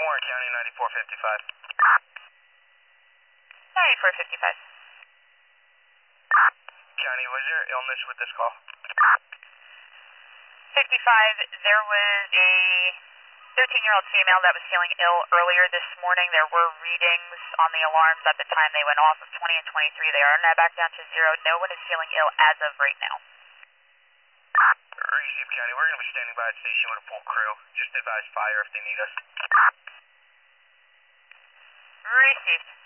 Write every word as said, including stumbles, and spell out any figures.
Warren County, ninety-four fifty-five. ninety-four fifty-five. County, was there illness with this call? fifty-five, there was a thirteen-year-old female that was feeling ill earlier this morning. There were readings on the alarms at the time they went off of twenty and twenty-three. They are now back down to zero. No one is feeling ill as of right now. Received, County. We're going to be standing by at station with a full crew. Just advise fire if they need us. Received.